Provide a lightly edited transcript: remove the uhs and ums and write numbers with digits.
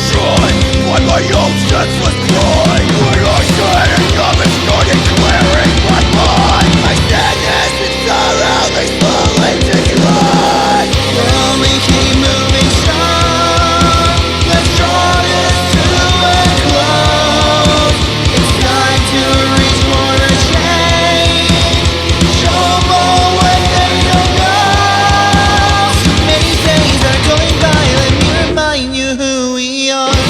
shine by my own senseless pride. When I stand and come and start declaring my mind, my sadness and sorrow they slowly decline. Only keep moving strong. Let's draw this to a close. It's time to reach for the change. Show 'em all what they don't know. Many days are going by. Let me remind you who we are.